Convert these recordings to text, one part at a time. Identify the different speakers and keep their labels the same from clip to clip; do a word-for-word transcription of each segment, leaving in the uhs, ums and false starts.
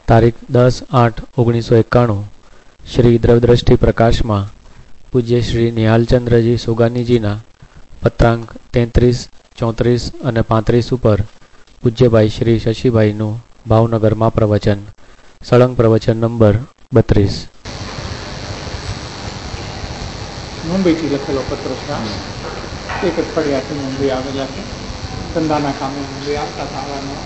Speaker 1: તારીખ દસ આઠ ઓગણીસો એકાણું શ્રી દ્રવદ્રષ્ટિ પ્રકાશમાં પૂજ્ય શ્રી નિહાલચંદ્રજી સોગાનીજીના પત્રાંક તેત્રીસ ચોત્રીસ અને પાંત્રીસ ઉપર પૂજ્યભાઈ શ્રી શશીભાઈનું ભાવનગરમાં પ્રવચન. સળંગ પ્રવચન નંબર બત્રીસ.
Speaker 2: મુંબઈથી લખેલો પત્ર છે. એક અઠવાડિયાથી મુંબઈ આવેલા છે. ધંધાના કામે મુંબઈ આવતા હતા.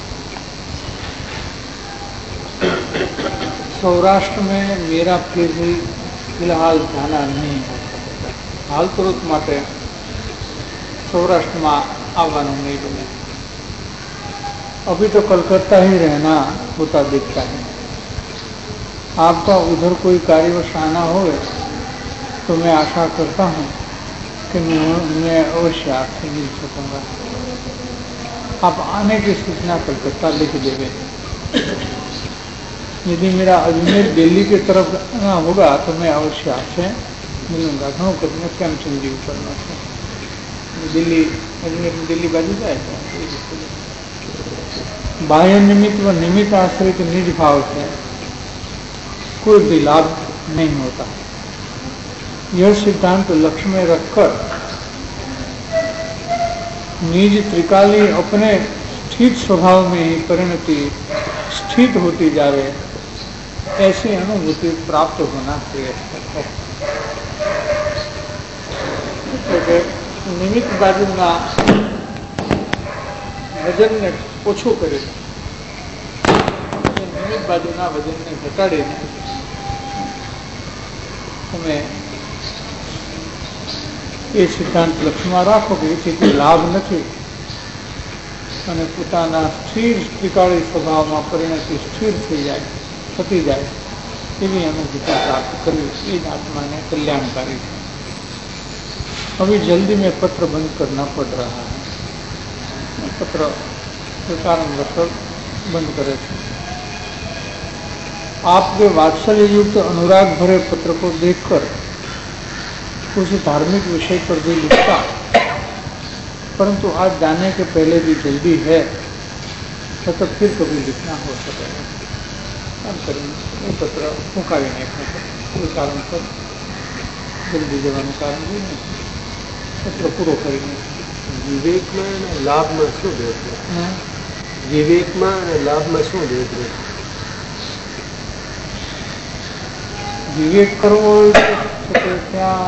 Speaker 2: सौराष्ट्र में मेरा फिर भी फिलहाल जाना नहीं हो सकता. हाल तुरंत માટે सौराष्ट्र में આવવાનું नहीं बने. अभी तो कलकत्ता ही रहना होता दिखता है. आपका उधर कोई कार्यवश आना हो तो मैं आशा करता हूँ कि मैं अवश्य आपसे मिल सकूँगा. आप आने की सूचना कलकत्ता लिख देवे. यदि मेरा अजमेर दिल्ली की तरफ होगा तो मैं अवश्य आपसे मिलूंगा. घणो करने प्रेमचंद जी करना है. दिल्ली अजमेर दिल्ली बाजू जाए तो बाह्य निमित्त व निमित्त आश्रित निज भाव से कोई भी लाभ नहीं होता. यह सिद्धांत लक्ष्य में रखकर निज त्रिकाली अपने स्थित स्वभाव में ही परिणति स्थित होती जावे ऐसी अनुभूति प्राप्त होना चाहिए. निमित्त बाजूना वजन ने ओछું કરે, નિમિત્ત બાજુના વજનને ઘટાડીને તમે એ સિદ્ધાંત લક્ષ્યમાં રાખો કે એથી કોઈ લાભ નથી અને પોતાના સ્થિર ત્રિકાળી સ્વભાવમાં પરિણતિ સ્થિર થઈ જાય થતી જાય એવી અનુભૂતિ પ્રાપ્ત કરવી એ જ આત્માને કલ્યાણકારી છે. अभी जल्दी में पत्र बंद करना पड़ रहा है. पत्र के कारणवश बंद करे थे. आपके वात्सल्य युक्त अनुराग भरे पत्र को देखकर उस धार्मिक विषय पर भी लिखता, परंतु आज जाने के पहले भी जल्दी है तो फिर कभी लिखना हो सकेगा. ये पत्र मुकावी नहीं कोई कारण पर जल्दी जवान कारण भी नहीं. पत्र पूरो કરીને
Speaker 3: વિવેકમાં અને લાભમાં શું ભેદ છે? વિવેકમાં અને લાભમાં શું ભેદ છે?
Speaker 2: વિવેક કરવો ત્યાં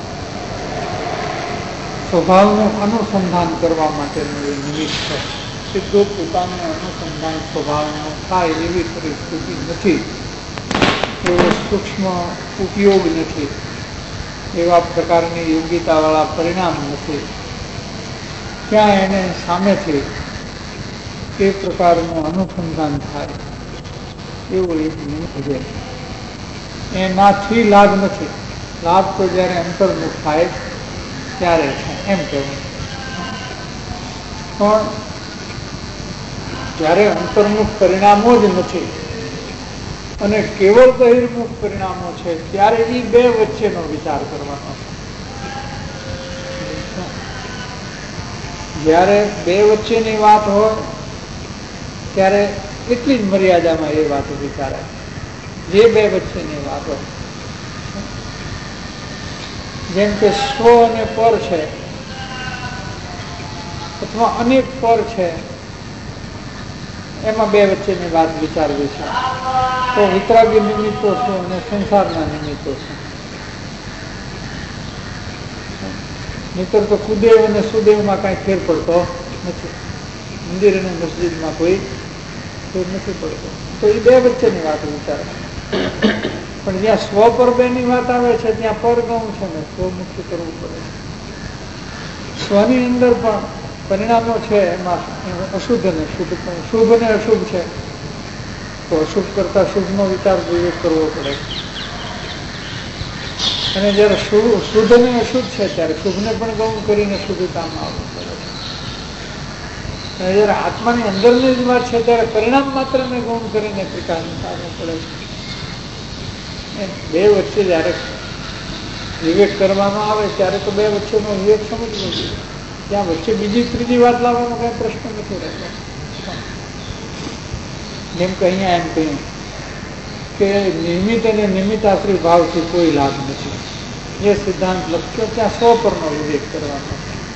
Speaker 2: સ્વભાવનું અનુસંધાન કરવા માટેનું એ નિમિત્ત છે. સીધો પોતાનું અનુસંધાન સ્વભાવનું થાય એવી પરિસ્થિતિ નથી, એવો સૂક્ષ્મ ઉપયોગ નથી, એવા પ્રકારની યોગ્યતાવાળા પરિણામ નથી. ત્યાં એને સામેથી એ પ્રકારનું અનુસંધાન થાય એવું એક નિમિત્ત છે. એનાથી લાભ નથી. લાભ તો જ્યારે અંતર્મુખ થાય ત્યારે છે એમ કહેવું. પણ જ્યારે અંતર્મુખ પરિણામો જ નથી અને કેવળ બહિર્મુખ પરિણામો છે ત્યારે એ બે વચ્ચેનો વિચાર કરવાનો છે. જ્યારે બે વચ્ચેની વાત હોય ત્યારે એટલી જ મર્યાદામાં એ વાતો વિચારાય. જે બે વચ્ચેની વાત હોય, જેમ કે સ્વ અને પર છે અથવા અનેક પર છે, એમાં બે વચ્ચેની વાત વિચારવી છે તો વિતરાગી નિમિત્તો છે અને સંસારના નિમિત્તો છે. નહીતર તો કુદેવ અને સુદેવમાં કાંઈ ફેર પડતો નથી. મંદિર અને મસ્જિદમાં કોઈ ફેર નથી પડતો. તો એ બે વચ્ચેની વાત વિચારે. પણ જ્યાં સ્વ પર બેની વાત આવે છે ત્યાં પર ગૌણ છે ને સ્વ મુક્ત કરવું પડે. સ્વની અંદર પણ પરિણામો છે, એમાં અશુદ્ધ ને શુદ્ધ પણ શુભ ને અશુભ છે તો અશુભ કરતા શુભનો વિચાર વિવેક કરવો પડે. અને જયારે શુદ્ધ ને અશુદ્ધ છે ત્યારે શુભને પણ ગૌણ કરીને શુદ્ધતામાં આવવું પડે. અને જયારે આત્માની અંદરની જ વાત છે ત્યારે પરિણામ માત્ર ને ગૌણ કરીને ત્રિકાળને સારવું પડે છે. બે વચ્ચે જયારે વિવેક કરવામાં આવે ત્યારે તો બે વચ્ચેનો વિવેક સમજવો જોઈએ. ત્યાં વચ્ચે બીજી ત્રીજી વાત લાવવાનો કઈ પ્રશ્ન નથી રહેતો. જેમ કે અહીંયા એમ કહ્યું કે નિમિત્ત અને નિમિત્તાશ્રી ભાવથી કોઈ લાભ નથી. એ સિદ્ધાંત લખ્યો ત્યાં સો પરનો વિવેક કરવાનો.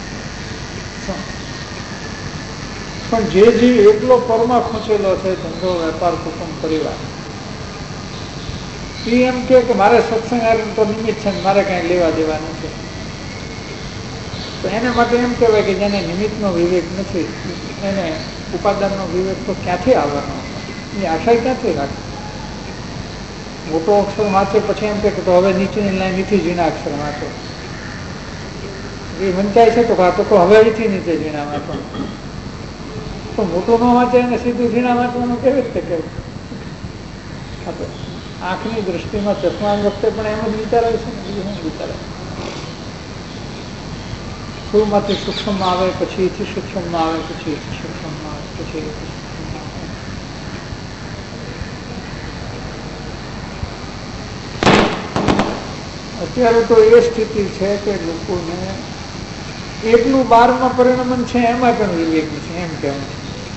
Speaker 2: પણ જે જીવ એકલો પરમાં ખૂંચેલો છે, ધંધો વેપાર કુટુંબ પરિવાર, એ એમ કે મારે સત્સંગ તો નિમિત્ત છે, મારે કાંઈ લેવા દેવા નથી. તો એના માટે એમ કહેવાય કે જેને નિમિત્તનો વિવેક નથી એને ઉપાદાનનો વિવેક તો ક્યાંથી આવવાનો? એ આશા ક્યાંથી રાખે? મોટો અક્ષર વાંચે પછી એમ કે તો હવે નીચેની લાઈન નીચે ઝીણા અક્ષર વાંચો. એ વંચાય છે તો કાં તો હવે અહીંથી નીચે ઝીણા વાંચો. તો મોટું ન વાંચે એને સીધું ઝીણા વાંચવાનું કેવી રીતે કેવું? આંખની દ્રષ્ટિમાં ચશ્મા વખતે પણ એમ જ વિચારાય છે ને, બીજું શું વિચારાય? સ્થૂળમાંથી સૂક્ષ્મમાં આવે, પછી એથી સૂક્ષ્મમાં આવે, પછી એથી સૂક્ષ્મમાં આવે, પછી એથી સૂક્ષ્મમાં આવે. અત્યારે તો એ સ્થિતિ છે કે લોકોને એકનું બારમાં પરિણમન છે એમાં પણ વિવેક છે એમ કહેવું.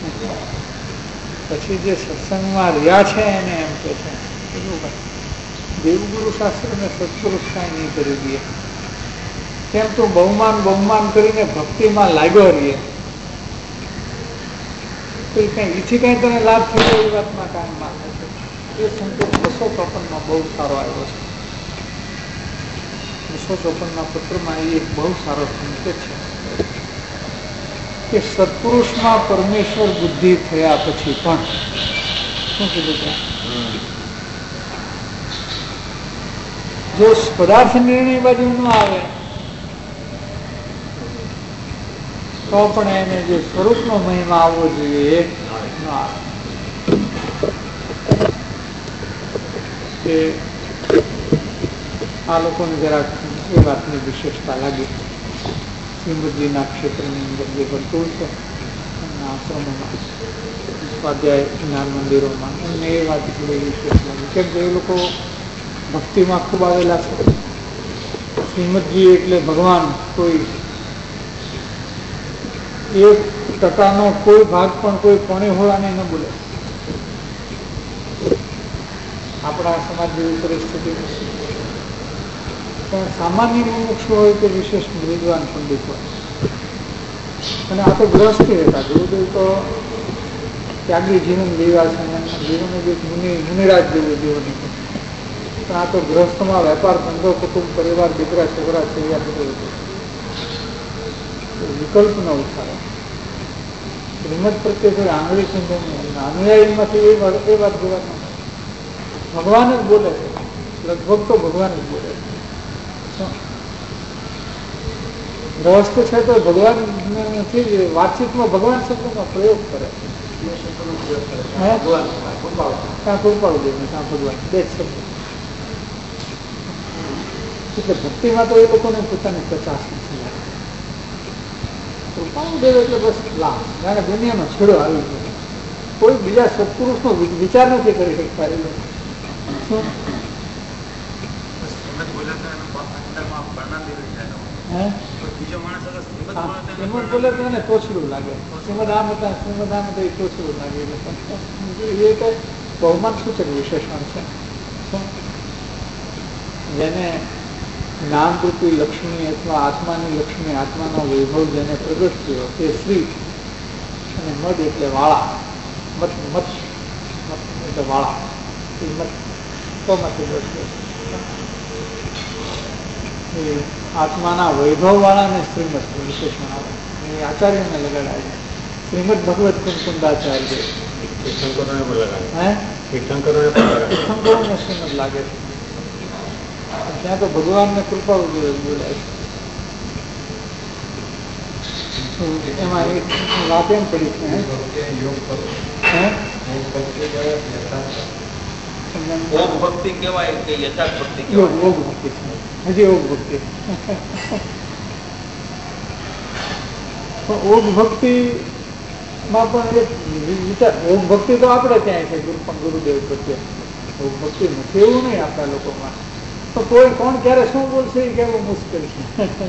Speaker 2: પછી જે સત્સંગમાં રહ્યા છે એને એમ કે છે દેવગુરુ શાસ્ત્ર ને સત્પુરુષ કાંઈ નહીં કરી દે, કેમ તો બહુમાન બહુમાન કરીને ભક્તિમાં લાગ્યો રહીએ તો કઈ ઈથી કઈ તને લાભ થઈ જાય એ વાતમાં કાંઈ માને છે. એ સંકેત બસો ચોપનમાં બહુ સારો આવ્યો છે. બસો ચોપનના પત્રમાં એ એક બહુ સારો સંકેત છે કે સત્પુરુષમાં પરમેશ્વર બુદ્ધિ થયા પછી પણ શું કીધું ત્યાં, જો પદાર્થ નિર્ણય બાજુ ન આવે તો પણ એને જે સ્વરૂપનો મહિમા આવવો જોઈએ ન આવે. આ લોકોને જરાક એ વાતની વિશેષતા લાગી. શ્રીમદજીના ક્ષેત્રની અંદર જે બનતું છે આશ્રમોમાં, સ્વાધ્યાય જ્ઞાન મંદિરોમાં, એમને એ વાત થોડી વિશેષ લાગી. કેમ કે એ લોકો ભક્તિમાં ખૂબ આવેલા છે. શ્રીમદજી એટલે ભગવાન કોઈ એક ટકાનો કોઈ ભાગ પણ કોઈ કોણી હોળાને ન બોલે. આપણા સમાજ જેવી પરિસ્થિતિ પણ સામાન્ય મુમુક્ષુ હોય કે વિશેષ વિદ્વાન પંડિત હોય. અને આ તો ગ્રહસ્થી હતા. ગુરુદેવ તો ત્યાગી જીવન જીવા છે, જીવન એક મુનિ મુનિરાજ જેવું જીવન હતું. પણ આ તો ગ્રહસ્થમાં વેપાર ધંધો કુટુંબ પરિવાર દીકરા છોકરા છોકરા બધું હતું. વિકલ્પ ન ઉઠાવે. શ્રીમદ પ્રત્યે કોઈ આંગળી ચીંધણી અનુયાયીમાંથી એ વાત એ વાત જોવા ન ભગવાન જ બોલે છે. લગભગ તો ભગવાન જ બોલે છે. ગ્રહસ્થ છે તો ભગવાન નથી, વાતચીતમાં ભગવાન શબ્દનો પ્રયોગ કરે. ત્યાં કૃપાળુ દેવ ત્યાં ભગવાન બે જ શબ્દ. એટલે ભક્તિમાં તો એ લોકોને પોતાની પચાસ નથી લાગે. કૃપાળુ દેવ એટલે બસ લાભ, જાણે દુનિયાનો છેડો આવી ગયો. કોઈ બીજા સત્પુરુષનો વિચાર નથી કરી શકતા. એ લોકો બોલે તો એને તોછડું લાગે. શ્રીમદ આમ હતા શ્રીમદ આમ હતા એ તોછડું લાગે. એ તો બહુમાન સૂચક વિશેષણ છે. જેને જ્ઞાનરૂપી લક્ષ્મી અથવા આત્માની લક્ષ્મી, આત્માનો વૈભવ જેને પ્રગટ થયો તે શ્રી અને મદ એટલે વાળા. મત મત એટલે વાળા. એ મત તોમાંથી દ્રષ્ટિ એ આત્માના વૈભવ વાળાને શ્રીમદ વિશેષણ આવે. એ આચાર્યને લગાડાય છે. શ્રીમદ ભગવત કુંકુંદાચાર્ય શંકરોને શ્રીમદ લાગે છે. ત્યાં તો ભગવાનને કૃપાળુ દેવ બોલાય છે. એમાં એક વાત એમ પડી છે
Speaker 4: ભક્તિ કેવાય કે યથાર્થ ભક્તિ
Speaker 2: યોગ યોગ ભક્તિ છે. હજી યોગ ભક્તિ પણ યોગ ભક્તિમાં પણ એક વિચાર, યોગ ભક્તિ તો આપણે ત્યાં છે ગુરુ પણ ગુરુદેવ પ્રત્યે. યોગ ભક્તિ નથી એવું નહીં આપણા લોકોમાં. તો કોઈ કોણ ક્યારે શું બોલશે એ કહેવું મુશ્કેલ છે.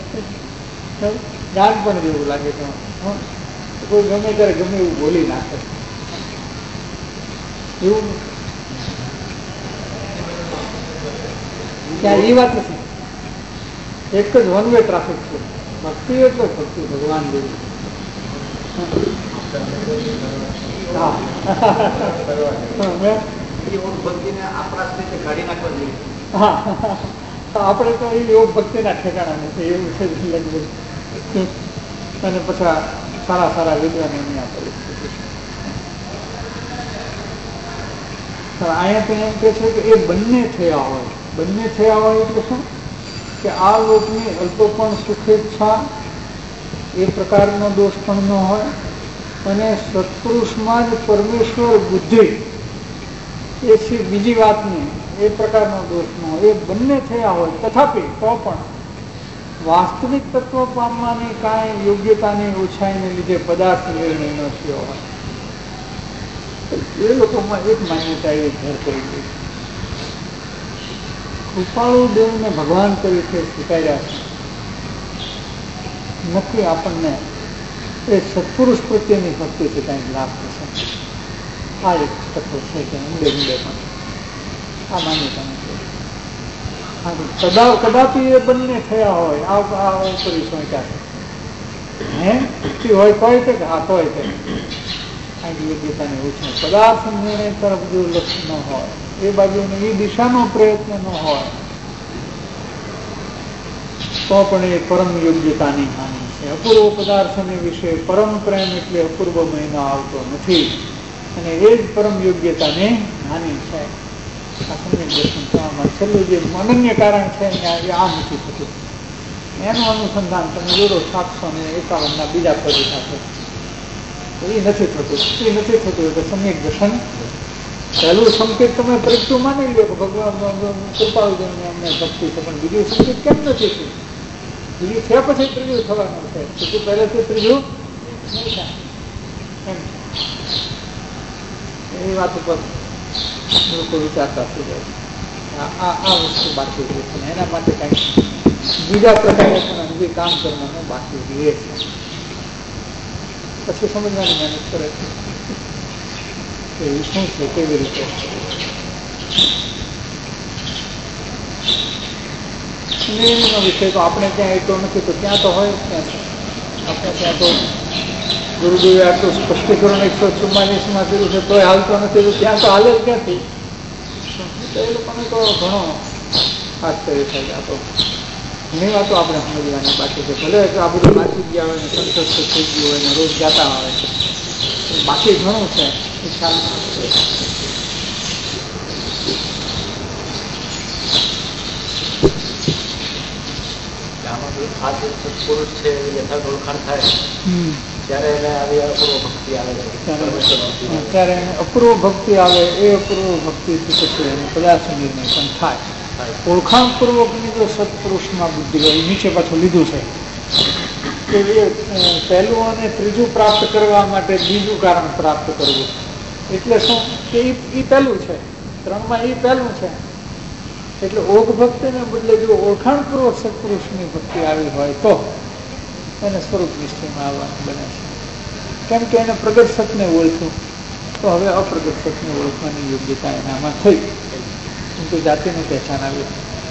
Speaker 2: જ્ઞાન પણ જેવું લાગે છે. કોઈ ગમે ત્યારે ગમે એવું બોલી નાખે એવું. ત્યાં એ વાત નથી. એક જ વન વે ટ્રાફિક છે. ભક્તિ એટલે ભક્તિ ભગવાન જેવી. હા હા આપણે તો એ યોગ ભક્તિના ઠેકાણા નથી એવું છે લગભગ. અને પછી સારા સારા વિદ્વાનો એમની આ પરિસ્થિતિ. અહીંયા તો એમ કે છે કે એ બંને થયા હોય. બંને થયા હોય એટલે શું કે આ લોકની અલ્પ પણ સુખેચ્છા એ પ્રકારનો દોષ પણ ન હોય અને સત્પુરુષમાં જ પરમેશ્વર બુદ્ધિ એ છે બીજી વાતની એ પ્રકારનો દોષ ન હોય. એ બંને થયા હોય તથાપિ તો પણ વાસ્તવિક તત્વ પામવાની કાંઈ યોગ્યતાની ઓછાઈને લીધે પદાર્થ નિર્ણય ન થયો હોય. એ લોકોમાં એક માન્યતા એ ઘર કરી ગઈ. કૃપાળુ દેવને ભગવાન તરીકે સ્વીકાર્યા છે. નક્કી આપણને એ સત્પુરુષ પ્રત્યેની ભક્તિથી કંઈક લાભ થશે. આ એક તત્વ છે કે ઊંડે ઊંડે પણ આ માન્યતા નથી. કદા કદાપી એ બંને થયા હોય આ ઉપરી સોંચ્યા છે હે હોય કોઈ કે હા હોય કે યોગ્યતાની ઓછું પદાર્થ નિર્ણય તરફ જો લક્ષ્ય ન હોય એ બાજુને એ દિશાનો પ્રયત્ન ન હોય તો પણ એ પરમ યોગ્યતાની હાનિ છે. અપૂર્વ પદાર્થને વિશે પરમ પ્રેમ એટલે અપૂર્વ મહિનો આવતો નથી અને એ જ પરમ યોગ્યતાની હાનિ છે. આ સમ્યક દર્શન થવામાં છેલ્લું જે અનન્ય કારણ છે આ નથી થતું. એનું અનુસંધાન તમે જોડો સાતસો ને એકાવન ના બીજા પદ સાથે એ નથી થતું. એ નથી થતું એટલે સમ્યક દર્શન પહેલું સંકેત તમે પરીક્ષું માની લો કે ભગવાન કૃપાળુદેવની અમને ભક્તિ છે પણ બીજું સંકેત કેમ નથી થયું? બીજું થયા પછી ત્રીજું થવાનું છે. બીજું પહેલેથી ત્રીજું નહીં થાય એમ એ વાત ઉપર લોકો વિચારતા થઈ જાય. આ આ વસ્તુ બાકી રહે છે એના માટે કંઈક બીજા પ્રકારે પણ હજી કામ કરવાનું બાકી રહે છે. પછી સમજવાની મહેનત કરે છે કે એ શું છે કેવી રીતે. નિર્ણયનો વિષય તો આપણે ત્યાં એટલો નથી તો ત્યાં તો હોય ત્યાં છે. આપણે ત્યાં તો ગુરુદેવે આટલું સ્પષ્ટીકરણ એકસો ચુમ્માલીસમાં કર્યું છે તોય હાલતો નથી તો ત્યાં તો હાલે જ ક્યાંથી. તો એ લોકોને તો ઘણો આશ્ચર્ય થાય. આ તો ઘણી વાતો આપણે સમજવાની બાકી છે. ભલે આ બધું વાંચી ગયા હોય ને સંતોષ થઈ ગયું હોય ને રોજ જાતા આવે છે બાકી ઘણું છે એ ખ્યાલ
Speaker 3: સત્પુરુષ છે યથાર્થ ઓળખાણ થાય ત્યારે એને આવી અપૂર્વ ભક્તિ આવે
Speaker 2: ત્યારે એને અપૂર્વ ભક્તિ આવે એ અપૂર્વ ભક્તિથી પછી એને પદાર્થ નિર્ણય પણ થાય. ઓળખાણપૂર્વકની જો સત્પુરુષમાં બુદ્ધિ હોય નીચે પાછું લીધું છે કે એ પહેલું અને ત્રીજું પ્રાપ્ત કરવા માટે બીજું કારણ પ્રાપ્ત કરવું. એટલે શું કે એ પહેલું છે ત્રણમાં એ પહેલું છે. એટલે ઓઘ ભક્તિને બદલે જો ઓળખાણપૂર્વક સત્પુરુષની ભક્તિ આવી હોય તો એને સ્વરૂપ નિશ્ચયમાં આવવાનું બને છે. કેમ કે એને પ્રગટ સતને ઓળખ્યું તો હવે અપ્રગટ સતને ઓળખવાની યોગ્યતા એનામાં થઈ. તો જાતિની પહેચાન આવી.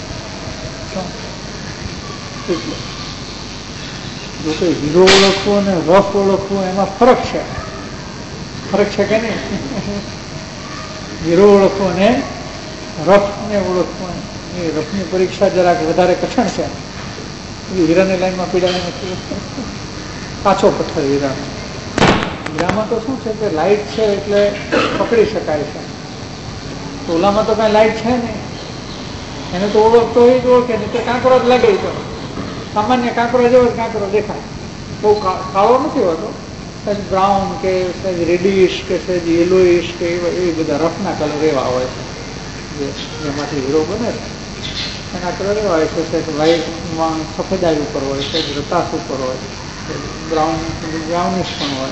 Speaker 2: એટલે જો કોઈ હીરો ઓળખવો અને રફ ઓળખવો એમાં ફરક છે. ફરક છે કે નહીં? હીરો ઓળખવો અને રફને ઓળખવો એ રફની પરીક્ષા જરાક વધારે કઠણ છે. એ હીરાની લાઈનમાં પીડાય નથી. કાચો પથ્થર હીરાનો. હીરામાં તો શું છે કે લાઇટ છે એટલે પકડી શકાય છે. ઓલામાં તો કાંઈ લાઈટ છે નહીં. એને તો ઓળખતો એ જ ઓળખે નહીં તો કાંકરો જ લાગે. તો સામાન્ય કાંકરો જેવો જ કાંકરો દેખાય. બહુ કાળો નથી હોતો. સહેજ બ્રાઉન કે સહેજ રેડિશ કે સહેજ યેલોઇશ કે એવા એ બધા રફના કલર એવા હોય છે જેમાંથી હીરો બને છે. એના કલર એવા હોય છે સહેજ વ્હાઈટમાં સફેદાઈ ઉપર હોય સહેજ રતાશ ઉપર હોય બ્રાઉન બ્રાઉનિશ પણ હોય.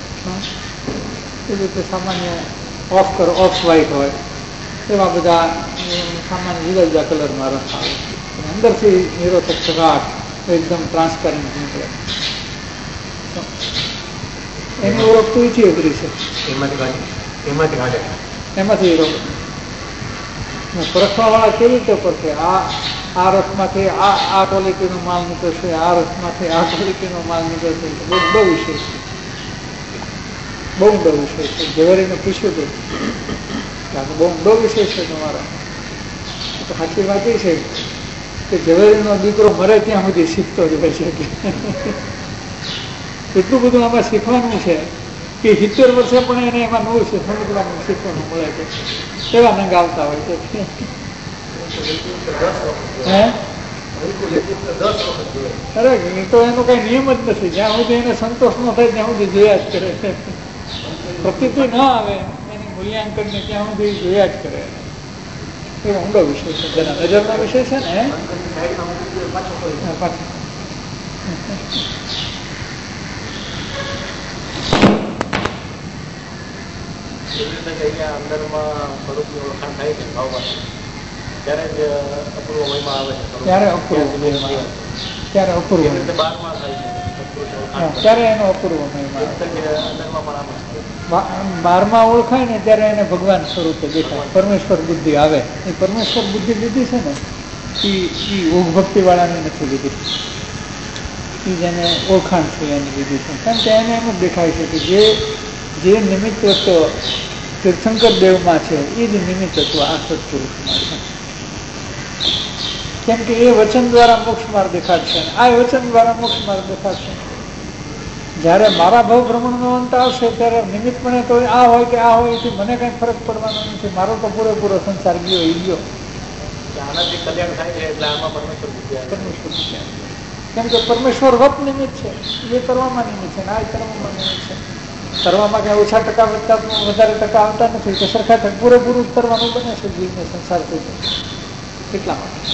Speaker 2: એ રીતે સામાન્ય ઓફ કર ઓફ વ્હાઈટ હોય એવા બધા સામાન્ય જુદા જુદા કલરમાં રસ આવે. અંદરથી હીરો ચકચકાટ એકદમ ટ્રાન્સપેરન્ટ નીકળે. એની ઓળખ તો એથી અઘરી છે.
Speaker 3: એમાંથી એમાંથી
Speaker 2: એમાંથી હીરો પરખવા વાળા કેવી રીતે પરખે? આ આ રસમાંથી આ આ ક્વોલિટીનો માલ નીકળશે, આ રસમાંથી આ ક્વોલિટીનો માલ નીકળશે. બહુ બહુ વિષય છે, બહુ બહુ વિષય છે. ઝવેરીને પૂછ્યું હતું બહુ બહુ વિષય છે તમારો. તો સાચી વાત એ છે કે ઝવેરીનો દીકરો મરે ત્યાં સુધી શીખતો જ હોય છે. એટલું બધું આમાં શીખવાનું છે કે સિત્તેર વર્ષે પણ એને એમાં નવું છે સમજવાનું શીખવાનું મળે છે. કેવા નંગ આવતા હોય છે. હે અરે એ તો એનો કઈ નિયમ જ નથી. જ્યાં સુધી એને સંતોષ ન થાય ત્યાં સુધી જોયા જ કરે. પ્રતિતિ ના આવે એની મૂલ્યાંકન ને ત્યાં સુધી જોયા જ કરે. એ ઊંડો વિષય છે, જેના નજરનો વિષય છે ને. ત્યારે અપૂર્વ ત્યારે અપૂર્વ ત્યારે એનો અપૂર્વ બારમાં ઓળખાય ને ત્યારે એને ભગવાન સ્વરૂપે દેખાય. પરમેશ્વર બુદ્ધિ આવે. એ પરમેશ્વર બુદ્ધિ લીધી છે ને એ ઓઘ ભક્તિ વાળાની નથી લીધી. એ જેને ઓળખાણ છે એની લીધી છે. કારણ કે એને એમ જ દેખાય છે કે જે જે નિમિત્ત તત્વ તીર્થંકર દેવમાં છે એ જ નિમિત્ત તત્વ આ સત્પુરુષમાં છે. કેમ કે એ વચન દ્વારા મોક્ષ માર્ગ દેખાડશે, આ વચન દ્વારા મોક્ષ માર્ગ દેખાડશે. જયારે મારા ભાવ ભ્રમણનો અંત આવશે ત્યારે નિમિત્તપણે તો આ હોય કે આ હોય એથી મને કઈ ફરક પડવાનો નથી. મારો તો પૂરેપૂરો સંસાર ગયો એ ગયો. કેમ કે પરમેશ્વર વત નિમિત્ત છે, એ કરવામાં નિમિત્ત છે, આ કરવામાં નિમિત્ત છે. કરવામાં કઈ ઓછા ટકા વધતા વધારે ટકા આવતા નથી. કે સરખા પૂરેપૂરું કરવાનું બને છે જીવને સંસાર થઈ જાય એટલા માટે.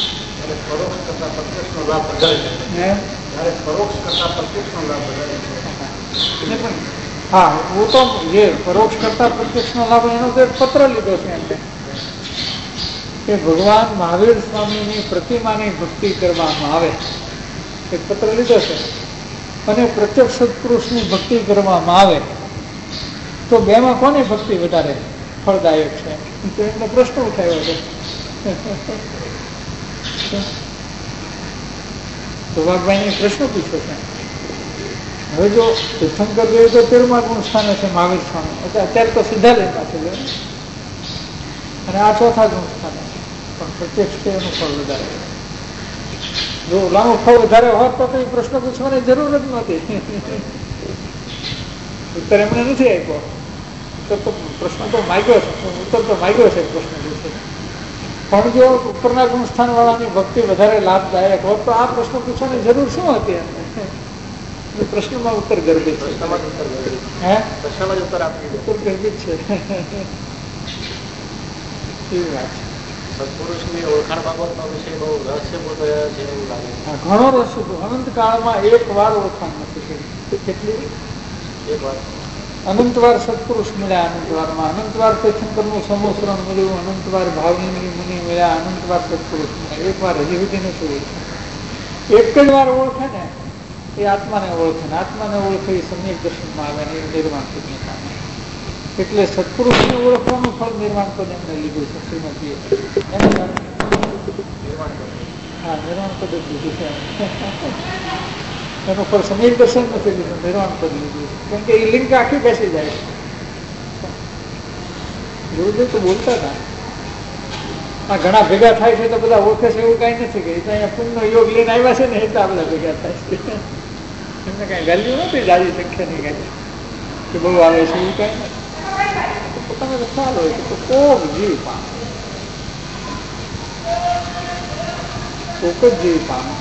Speaker 2: હા, હું તો જે પરોક્ષ કરતા પ્રત્યક્ષ નો લાભ એનો તો એક પત્ર લીધો છે એમને કે ભગવાન મહાવીર સ્વામીની પ્રતિમાની ભક્તિ કરવામાં આવે. એક પત્ર લીધો છે. અને પ્રત્યક્ષ સત્પુરુષની ભક્તિ કરવામાં આવે તો બેમાં કોની ભક્તિ વધારે ફળદાયક છે? તો એમને પ્રશ્ન ઉઠાવ્યો છે. સુભાગભાઈ ને પ્રશ્ન પૂછ્યો છે. હવે જો તીર્થંકર દેવ તો તેરમા ગુણ સ્થાને છે મહાવીર સ્વામી, એટલે અત્યારે તો સીધા લેતા છે અને આ ચોથા ગુણ સ્થાને છે. પણ પ્રત્યક્ષ તે એનું ફળ વધારે. જો લાંબુ ફળ વધારે હોત તો કઈ પ્રશ્ન પૂછવાની જરૂર જ નહોતી. ઉત્તર એમણે નથી આપ્યો. ઉત્તર તો પ્રશ્ન તો માગ્યો છે, ઉત્તર તો માગ્યો છે પ્રશ્ન પૂછે. પણ જો ઉપરના ગુણ સ્થાન વાળાની ભક્તિ વધારે લાભદાયક હોત તો આ પ્રશ્ન પૂછવાની જરૂર શું હતી એમને? પ્રશ્નમાં ઉત્તર ગર્ભિત છે. હે ઉત્તર ગર્ભિત છે. એવી વાત છે.
Speaker 3: સત્પુરુષની ઓળખાણ બાબતનો વિષય બહુ રહસ્યપૂર્ણ છે એવું લાગે.
Speaker 2: ઘણો રહસ્ય. અનંત કાળમાં એક વાર ઓળખાણ નથી કરી. કેટલી?
Speaker 3: એક વાર
Speaker 2: અનંત વાર સત્પુરુષ મળ્યા. અનંત વારમાં અનંત વાર તીર્થંકરનું સમોસરણ મળ્યું. અનંત વાર ભાવની મુનિ મળ્યા. અનંત વાર સત્પુરુષ મળ્યા. એક વાર હજી સુધી નથી ઓળખે. એક જ વાર ઓળખે ને એ આત્માને ઓળખે ને આત્માને ઓળખે એ સમ્યક દર્શનમાં આવે ને એ નિર્વાણ પદની સામે. એટલે સત્પુરુષને ઓળખવાનું ફળ નિર્વાણ પદ એમને લીધું છે શ્રીમતીએ. હા, નિર્વાણ પદ જ લીધું છે. એનું ફળ સમ્યક દર્શન નથી લીધું, નિર્વાણ પદ લીધું છે. કેમ કે એ લિંક આખી બેસી જાય છે. ગુરુદેવ તો બોલતા હતા આ ઘણા ભેગા થાય છે તો બધા ઓળખે છે એવું કઈ નથી. કે અહીંયા પુણ્યનો યોગ લઈને આવ્યા છે ને એ તો આપણા ભેગા થાય છે. એમને કઈ વેલ્યુ નથી જાજી સંખ્યાની કઈ કે બહુ આવે છે એવું કઈ નથી. પોતાને તો ખ્યાલ હોય કે કોક જીવ પામે, કોક જ જીવ પામે.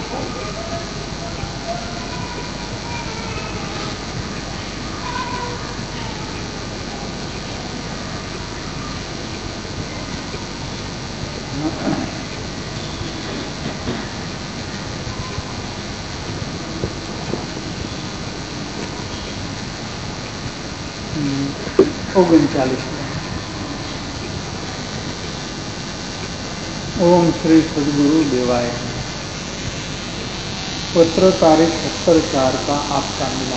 Speaker 2: ઓગણચાલીસ. ओम श्री सदगुरु देवाय। पत्र तारीख सत्तर चार का आपका मिला।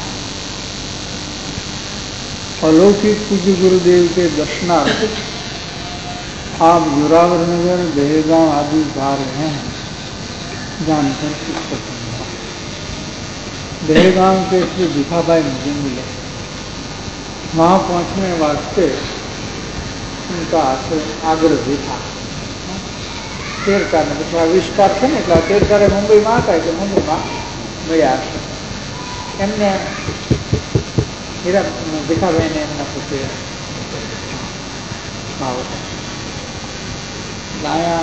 Speaker 2: अलौकिक पूज्य गुरुदेव के दर्शनार्थ आप जोरावर नगर दहेगांव आदि जा रहे हैं, जानकर कुछ पसंद हुआ। दहेगांव के श्री भिखाबाई मुझे मिले। वहाँ पहुँचने वास्ते उनका आग्रह भी था। તેરકારને પછી આવિષ્કાર છે ને એટલે તેરકારે મુંબઈમાં હતા એટલે મુંબઈમાં ગયા છે. એમને હીરા ભીખાભાઈને એમના પ્રત્યે ભાવ હતો. એટલે અહીંયા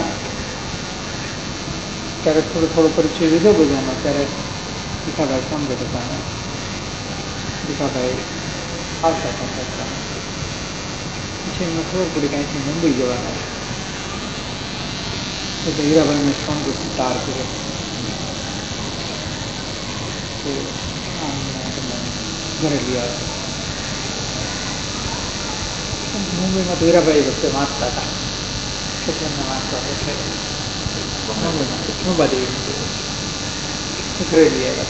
Speaker 2: ત્યારે થોડો થોડો પરિચય લીધો બધાનો. ત્યારે ભીખાભાઈ સમજત હતા. ભીખાભાઈ આવતા હતા. પછી એમને ખબર પડી કે અહીંથી મુંબઈ જવાના છે. એટલે હીરાભાઈને ફોન કરી તાર કર્યો. ઘરે લઈ આવે. મુંબઈમાં તો હીરાભાઈ વખતે વાંચતા હતા. પછી એમને વાંચવા મુંબાદેવી ઘરે લઈ આવ્યા.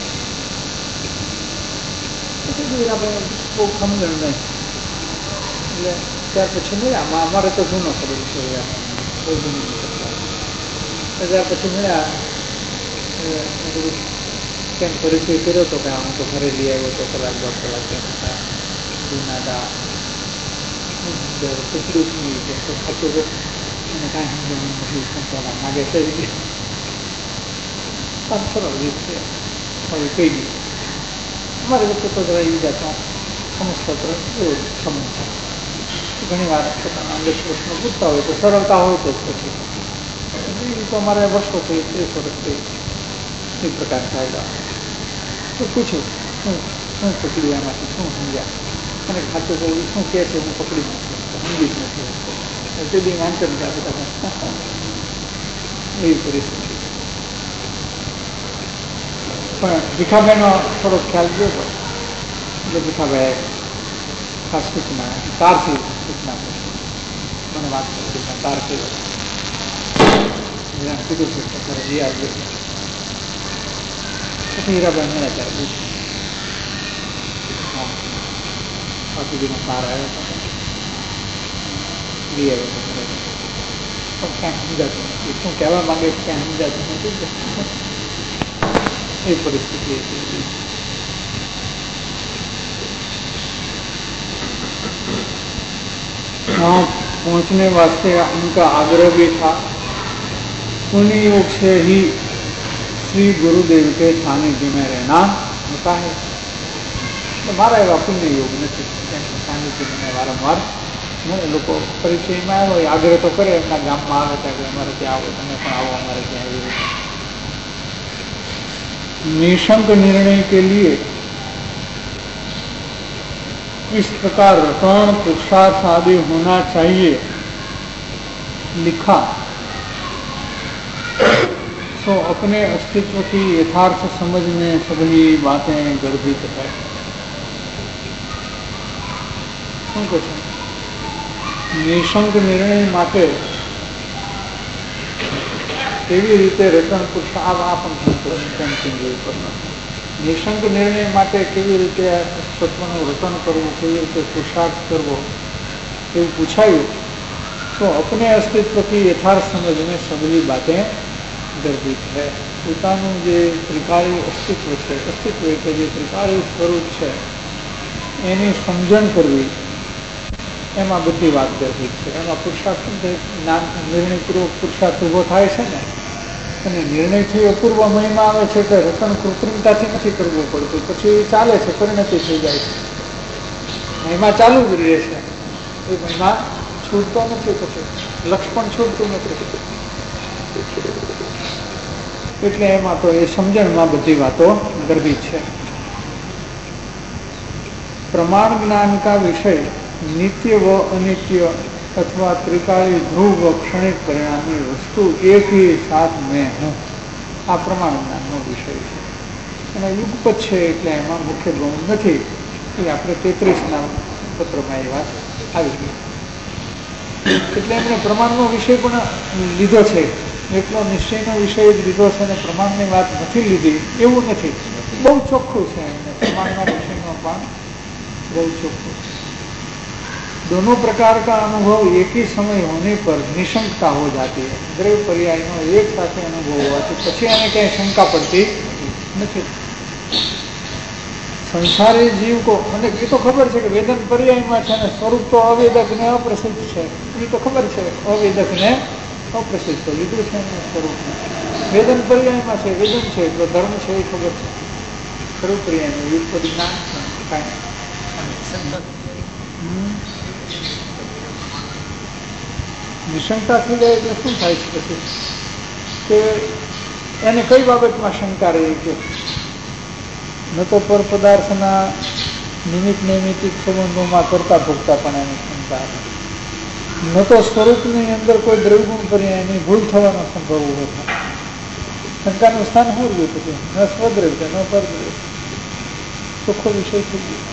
Speaker 2: પછી હીરાભાઈ બહુ સમજણ નહીં. એટલે ત્યાર પછી નહીં અમારે તો જૂનો ખબર છે. બહુ જૂનું ત્યાર પછી મળ્યા. કેમ પરિચય કર્યો હતો કે હું તો ઘરે લઈ આવ્યો તો કલાક દોઢ કલાક કેમ હતા જૂના હતા કેટલું ખાતું છે અને કાંઈ સમજણ નથી સમજવા માગે છે. સરળ રીત છે. હવે કહી ગયું અમારી વખતે તો જરા એવી જાતનો સમજપત્ર એવો સમજ છે. ઘણી વાર પોતાના અંગે પ્રશ્નો પૂછતા હોય તો સરળતા હોય તો જ પછી તો અમારે વર્ષોથી ત્રીસ વર્ષથી એ પ્રકાર ચાલ્યા. તો પૂછ્યું શું શું પકડ્યું, એમાંથી શું સમજ્યા અને ખાતું તો શું કહે છે હું પકડી નથી સમજી જ નથી. તે બી વાંચન બધા એવી પરિસ્થિતિ. પણ ભીખાભાઈનો થોડો ખ્યાલ ગયો હતો. એટલે ભીખાભાઈ ખાસ સૂચના તારથી સૂચના મને વાત કરી તાર કર્યો. કીધું છે ત્યારે લઈ આવજો. પછી હીરાભાઈ મળ્યા ત્યારે પૂછ્યું હા આ સુધીનો તાર આવ્યો હતો લઈ આવ્યો હતો. પણ ક્યાંય સમજાતું નથી. શું કહેવા માંગે ક્યાંય સમજાતું નથી. એ परिस्थिति હતી. वहाँ पहुँचने वास्ते उनका आग्रह भी था. पुण्य योग से ही श्री गुरुदेव के सानिध्य में रहना होता है. तो मारा एवं पुण्य योग नहीं सानिध्य में वारंवार लोग परिचय में आए आग्रह तो करे एमना गाम में आवे ત્યારે અમારે ત્યાં આવો તમે પણ આવો અમારે ત્યાં આવી રીતે. निशंक निर्णय के लिए इस प्रकार रटन पुरुषार्थ आदि होना चाहिए लिखा तो अपने अस्तित्व की यथार्थ समझ में सभी बातें गर्भित है. શું કહે છે? નિશંક નિર્ણય માટે કેવી રીતે રટન પુરુષાર્થ આ પણ નિશંક નિર્ણય માટે કેવી રીતે તત્વનું રટન કરવું, કેવી રીતે પુરુષાર્થ કરવો એવું પૂછાયું તો अपने अस्तित्व की यथार्थ समझ में सभी बातें गर्भित है. પોતાનું જે ત્રિકાળી અસ્તિત્વ છે, અસ્તિત્વ એટલે જે ત્રિકાળી સ્વરૂપ છે એની સમજણ કરવી એમાં બધી વાત ગર્ભિત છે. એમાં પુરુષાર્થ નિર્ણયપૂર્વક પુરુષાર્થ ઉભો થાય છે ને અને નિર્ણયથી અપૂર્વ મહિમા આવે છે કે રટન કૃત્રિમતાથી નથી કરવું પડતું. પછી ચાલે છે, પરિણતિ થઈ જાય છે, મહિમા ચાલુ જ રહે છે. એ મહિમા છૂટતો નથી, પછી લક્ષ પણ છૂટતું નથી. એટલે એમાં તો એ સમજણમાં બધી વાતો ગર્ભિત છે. प्रमाण ज्ञान का विषय नित्य व अनित्य अथवा त्रिकाली ध्रुव व क्षणिक परिणामी वस्तु एक ही साथ में है. आ प्रमाण ज्ञान नो विषय है. અને યુગપત છે એટલે એમાં મુખ્ય ગૌણ નથી. એ આપણે તેત્રીસના પત્રમાં એ વાત આવી ગઈ. એટલે એમણે પ્રમાણનો વિષય પણ લીધો છે. એટલો નિશ્ચયનો વિષય જ લીધો છે અને પ્રમાણની વાત નથી લીધી એવું નથી. બહુ ચોખ્ખું છે એમને પ્રમાણના વિષયમાં પણ બહુ ચોખ્ખું. दोनों प्रकार का अनुभव एक ही समय होने पर निशंकता हो जाती है। द्रव्य पर्याय नो एक साथ अनुभव हुआ तो પછી એને કઈ શંકા પડતી નથી। સંસારી જીવ કો મને એ તો ખબર છે કે વેદન પર્યાયમાં છે ને સ્વરૂપ તો અવેદક ને અપ્રસિદ્ધ છે, એ તો ખબર છે અવેદક ને અપ્રસિદ્ધ તો લીધું છે એનું સ્વરૂપ વેદન પર્યાયમાં છે, વેદન છે તો ધર્મ છે એ ખબર છે, સ્વરૂપ પર્યાયનું યુગપદ જ્ઞાન કાંઈ નિશંકા થઈ જાય એટલે શું થાય છે પછી કે એને કઈ બાબતમાં શંકા રહી કે ન તો પર પદાર્થના નિમિત્ત નૈમિતિક સંબંધોમાં કરતા ભોગતા પણ એની શંકા, ન તો સ્વરૂપની અંદર કોઈ દ્રવ્યગુણ પર્યાયની ભૂલ થવાનો સંભવ ઉભો થાય। શંકાનું સ્થાન શું રહ્યું પછી? ન સ્વદ્રવ્ય ન પરદ્રવ્ય, ચોખ્ખો વિષય થઈ ગયો।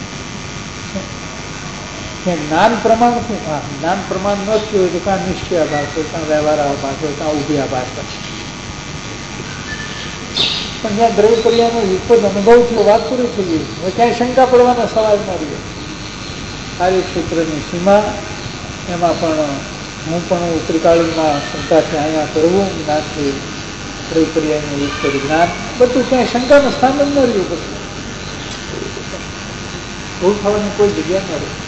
Speaker 2: જ્ઞાન પ્રમાણ શું? હા, જ્ઞાન પ્રમાણ ન થયું હોય તો કાં નિશ્ચયાભાસ હોય, કાં વ્યવહારાભાસ હોય, કાં ઉભયાભાસ હોય, પણ જ્યાં દ્રવ્ય પર્યાયનો વિપદ અનુભવ થયો વાત પૂરી થઈ ગઈ, હવે ક્યાંય શંકા પડવાનો સવાલ ના રહ્યો। કાર્યક્ષેત્રની સીમા એમાં પણ હું પણ ત્રિકાળીમાં શંકાથી અહીંયા કરવું જ્ઞાનથી દ્રવ્ય પર્યાયનું વિપદ જ્ઞાન બધું ક્યાંય શંકાનું સ્થાન જ ન રહ્યું, પછી ભૂલ થવાની કોઈ જગ્યા ન રહી।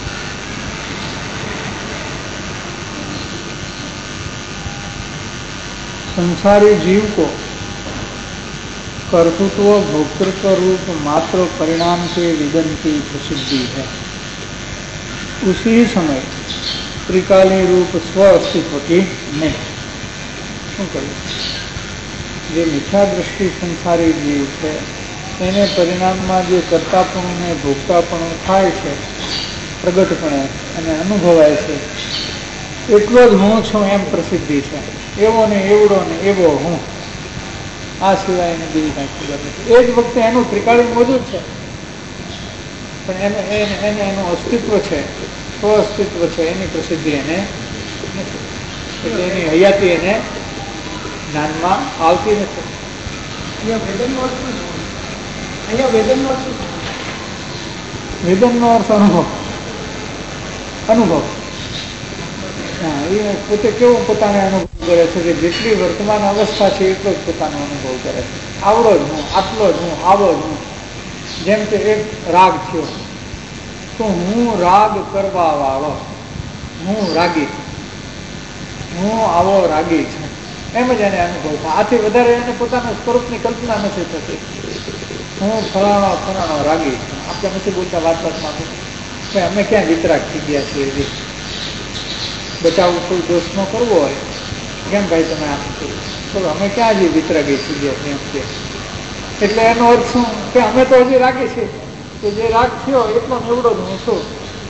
Speaker 2: संसारी जीव को कर्तृत्व भोक्तृत्व रूप मात्र परिणाम के विदन की प्रसिद्धि है। उसी समय त्रिकाली रूप स्व अस्तित्व की नहीं। શું કહ્યું? જે મિથ્યા દ્રષ્ટિ સંસારી જીવ છે એને પરિણામમાં જે કર્તાપણું ને ભોગતાપણું થાય છે પ્રગટપણે અને અનુભવાય છે એટલો જ હું છું એમ પ્રસિદ્ધિ છે। એવો ને એવડો ને એવો હું, આ સિવાય એને બીજી કાંઈ ખબર નથી। એ જ વખતે એનું ત્રિકાળી મોજૂદ છે પણ એને એને એને એનું અસ્તિત્વ છે, સ્વ અસ્તિત્વ છે, એની પ્રસિદ્ધિ એને નથી, એટલે એની હયાતી એને જ્ઞાનમાં આવતી નથી।
Speaker 5: અહીંયા વેદનનો અર્થ શું? અહીંયા વેદનનો અર્થ શું?
Speaker 2: વેદનનો અર્થ અનુભવ, અનુભવ હા, એ પોતે કેવો પોતાને અનુભવ કરે છે કે જેટલી વર્તમાન અવસ્થા છે એટલો જ પોતાનો અનુભવ કરે છે। આવડો જ હું, આટલો જ હું, આવો જ હું। જેમ કે એક રાગ થયો તો હું રાગ કરવા વાળો, હું રાગી, હું આવો રાગી છે, એમ જ એને અનુભવ થાય। આથી વધારે એને પોતાના સ્વરૂપની કલ્પના નથી થતી। હું ફલાણો ફલાણો રાગી છું, આપણે નથી બોલતા વાત વાતમાં કે અમે ક્યાં વિતરાગ થઈ ગયા છીએ। બચાવ કોઈ દોષ ન કરવો હોય કેમ ભાઈ તમે આમ કર્યું, તો અમે ક્યાં હજી વિતરાગી થઈ ગયા એમ કે, એટલે એનો અર્થ શું કે અમે તો હજી રાગી છીએ, કે જે રાગ થયો એટલો એવડો જ હું છું,